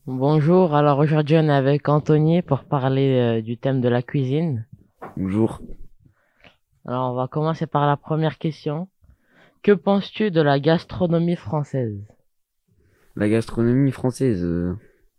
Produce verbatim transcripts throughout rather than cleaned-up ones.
Bonjour, alors aujourd'hui on est avec Anthony pour parler euh, du thème de la cuisine. Bonjour. Alors on va commencer par la première question. Que penses-tu de la gastronomie française? La gastronomie française, euh,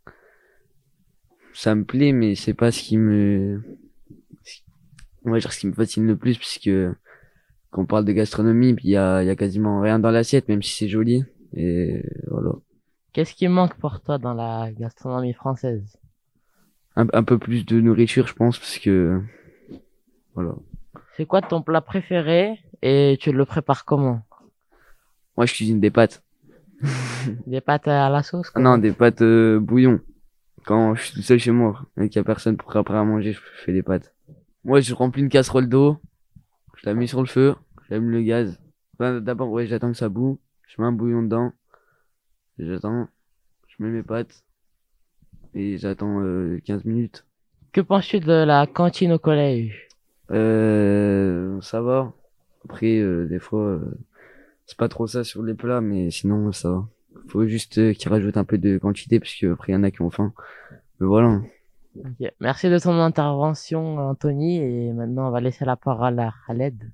ça me plaît, mais c'est pas ce qui me, on va dire ce qui me fascine le plus, puisque quand on parle de gastronomie, il y a, il y a quasiment rien dans l'assiette, même si c'est joli. Et voilà. Qu'est-ce qui manque pour toi dans la gastronomie française? Un, un peu plus de nourriture, je pense, parce que voilà. C'est quoi ton plat préféré et tu le prépares comment? Moi, je cuisine des pâtes. Des pâtes à la sauce, Ah non, comment? des pâtes euh, bouillon. Quand je suis tout seul chez moi et qu'il y a personne pour préparer à manger, je fais des pâtes. Moi, je remplis une casserole d'eau, je la mets sur le feu, j'allume le gaz. Enfin, d'abord, ouais, j'attends que ça bout, je mets un bouillon dedans, et j'attends, je mets mes pâtes et j'attends euh, quinze minutes. Que penses-tu de la cantine au collège? Euh, ça va. Après, euh, des fois, euh, c'est pas trop ça sur les plats, mais sinon, ça va. Faut juste euh, qu'ils rajoutent un peu de quantité, parce que après, il y en a qui ont faim. Mais voilà. Ok. Merci de ton intervention, Anthony, et maintenant on va laisser la parole à Khaled.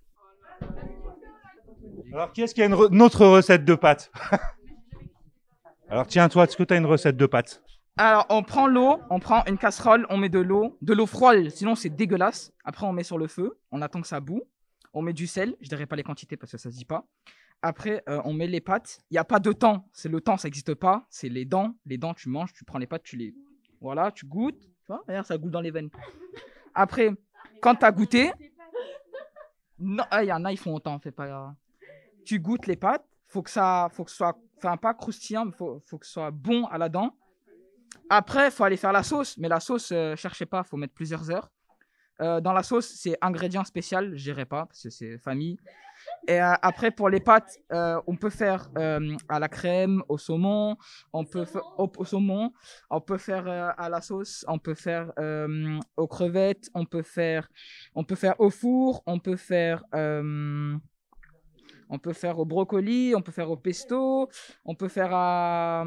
Alors, qui est-ce qui a une, re- une autre recette de pâtes? Alors, tiens, toi, est-ce que tu as une recette de pâtes? Alors, on prend l'eau, on prend une casserole, on met de l'eau, de l'eau froide, sinon c'est dégueulasse. Après, on met sur le feu, on attend que ça bout. On met du sel, je dirais pas les quantités parce que ça se dit pas. Après, euh, on met les pâtes. Il n'y a pas de temps, c'est le temps, ça n'existe pas. C'est les dents. Les dents, tu manges, tu prends les pâtes, tu les. Voilà, tu goûtes. Tu vois, regarde, ça goûte dans les veines. Après, quand tu as goûté. Non, ah, il y en a, ils font autant, fait pas. Tu goûtes les pâtes, faut que ça, faut que ce soit, enfin pas croustillant, mais faut, faut que ce soit bon à la dent. Après, il faut aller faire la sauce, mais la sauce, euh, cherchez pas, faut mettre plusieurs heures. Euh, dans la sauce, c'est ingrédient spécial, je dirais pas, parce que c'est famille. Et euh, après, pour les pâtes, euh, on peut faire euh, à la crème, au saumon, on peut fa- au, au saumon, on peut faire euh, à la sauce, on peut faire euh, aux crevettes, on peut faire, on peut faire au four, on peut faire, euh, on peut faire au brocoli, on peut faire au pesto, on peut faire à,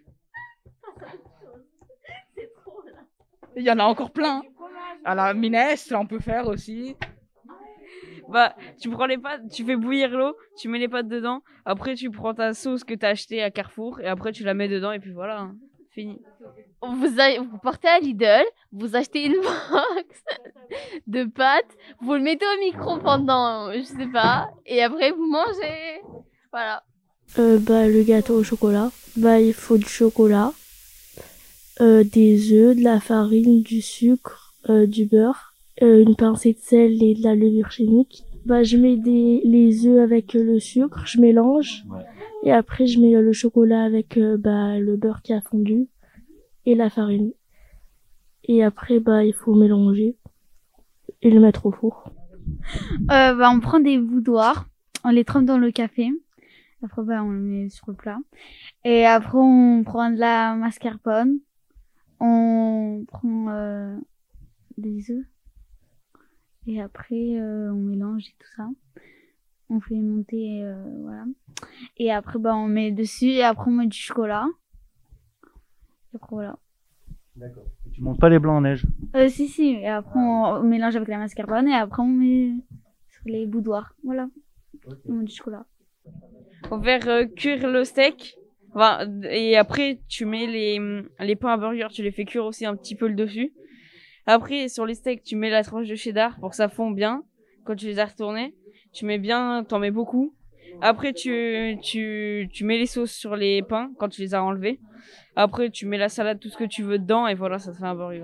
il y en a encore plein. À la minestre, on peut faire aussi. Bah, tu prends les pâtes, tu fais bouillir l'eau, tu mets les pâtes dedans, après tu prends ta sauce que t'as achetée à Carrefour, et après tu la mets dedans, et puis voilà, hein, fini. Vous, a- vous partez à Lidl, vous achetez une box de pâtes, vous le mettez au micro pendant, je sais pas, et après vous mangez. Voilà. Euh, bah, le gâteau au chocolat, bah, il faut du chocolat, euh, des œufs, de la farine, du sucre, euh, du beurre, euh, une pincée de sel et de la levure chimique. Bah, je mets des, les œufs avec euh, le sucre, je mélange, et après je mets euh, le chocolat avec euh, bah, le beurre qui a fondu et la farine. Et après, bah, il faut mélanger et le mettre au four. Euh, bah, on prend des boudoirs, on les trempe dans le café. Après, bah, on le met sur le plat. Et après, on prend de la mascarpone. On prend euh, des œufs. Et après, euh, on mélange et tout ça. On fait monter, euh, voilà. Et après, bah, on met dessus. Et après, on met du chocolat. Et après, voilà. D'accord. Tu montes pas les blancs en neige? Euh, si, si. Et après, on, on mélange avec la mascarpone. Et après, on met sur les boudoirs. Voilà. On met du chocolat. Faut faire euh, cuire le steak, enfin, et après tu mets les, les pains à burger, tu les fais cuire aussi un petit peu le dessus. Après, sur les steaks, tu mets la tranche de cheddar pour que ça fond bien. Quand tu les as retournés, tu mets bien, t'en mets beaucoup. Après, tu, tu, tu mets les sauces sur les pains quand tu les as enlevés. Après, tu mets la salade, tout ce que tu veux dedans, et voilà, ça te fait un burger.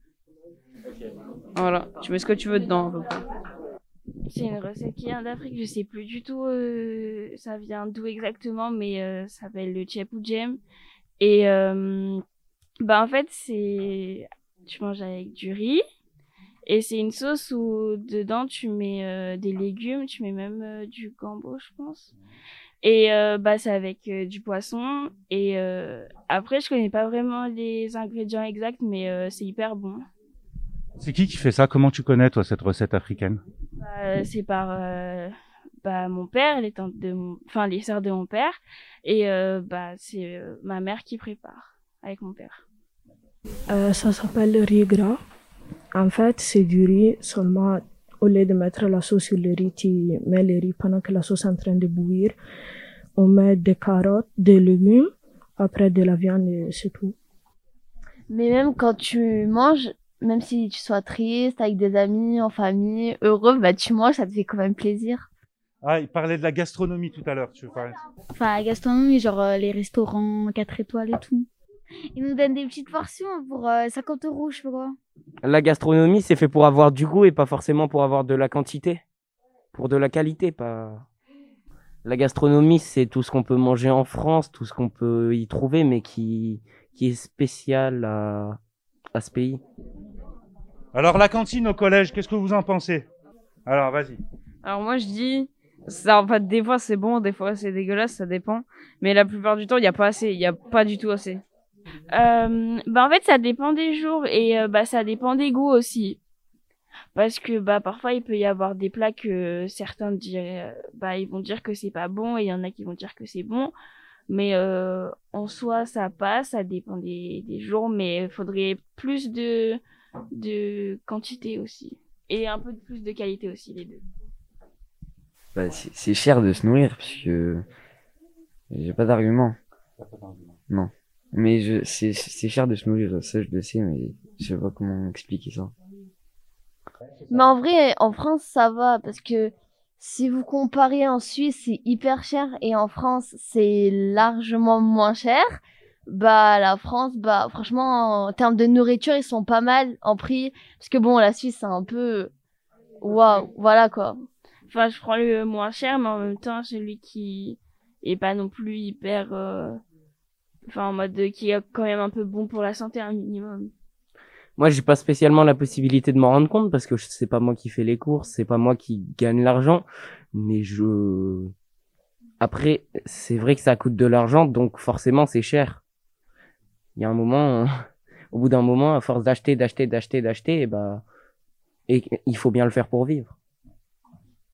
Voilà, tu mets ce que tu veux dedans, à peu près. C'est une recette qui vient d'Afrique, je sais plus du tout euh, ça vient d'où exactement, mais euh, ça s'appelle le Tchèp Djem. Et euh, bah en fait, c'est tu manges avec du riz et c'est une sauce où dedans tu mets euh, des légumes, tu mets même euh, du gombo, je pense. Et euh, bah c'est avec euh, du poisson et euh, après je connais pas vraiment les ingrédients exacts, mais euh, c'est hyper bon. C'est qui qui fait ça? Comment tu connais, toi, cette recette africaine? Bah, c'est par euh, bah, mon père, les tantes de mon... enfin les sœurs de mon père, et euh, bah c'est euh, ma mère qui prépare. avec mon père. Euh, ça s'appelle le riz gras. En fait, c'est du riz, seulement au lieu de mettre la sauce sur le riz, tu mets le riz pendant que la sauce est en train de bouillir. On met des carottes, des légumes, après de la viande et c'est tout. Mais même quand tu manges, même si tu sois triste, avec des amis, en famille, heureux, bah tu manges, ça te fait quand même plaisir. Ah, il parlait de la gastronomie tout à l'heure, tu veux parler. Enfin, la gastronomie, genre euh, les restaurants quatre étoiles et tout. Ils nous donnent des petites portions pour euh, cinquante euros, je sais pas quoi. La gastronomie, c'est fait pour avoir du goût et pas forcément pour avoir de la quantité. Pour de la qualité, pas... La gastronomie, c'est tout ce qu'on peut manger en France, tout ce qu'on peut y trouver, mais qui, qui est spécial à, à ce pays. Alors, la cantine au collège, qu'est-ce que vous en pensez? Alors, vas-y. Alors moi je dis, ça, en fait, des fois c'est bon, des fois c'est dégueulasse, ça dépend. Mais la plupart du temps, il n'y a pas assez, il n'y a pas du tout assez. Euh, bah en fait ça dépend des jours et euh, bah ça dépend des goûts aussi. Parce que bah parfois il peut y avoir des plats que certains diraient, euh, bah ils vont dire que c'est pas bon et il y en a qui vont dire que c'est bon. Mais euh, en soi ça passe, ça dépend des, des jours, mais il faudrait plus de, de quantité aussi. Et un peu de plus de qualité aussi, les deux. Bah, c'est c'est cher de se nourrir, parce que j'ai pas d'argument. Non. Mais je, c'est, c'est cher de se nourrir, ça je le sais, mais je sais pas comment expliquer ça. Mais en vrai, en France, ça va, parce que si vous comparez en Suisse, c'est hyper cher, et en France, c'est largement moins cher. Bah, la France, bah, franchement, en termes de nourriture, ils sont pas mal en prix, parce que bon, la Suisse, c'est un peu, waouh, voilà quoi. Enfin, je prends le moins cher, mais en même temps, celui qui est pas non plus hyper... euh, Enfin, en mode qui est quand même un peu bon pour la santé, un minimum. Moi, j'ai pas spécialement la possibilité de m'en rendre compte parce que c'est pas moi qui fais les courses, c'est pas moi qui gagne l'argent, mais je... Après, c'est vrai que ça coûte de l'argent, donc forcément, c'est cher. Il y a un moment, au bout d'un moment, à force d'acheter, d'acheter, d'acheter, d'acheter, et bah, et il faut bien le faire pour vivre.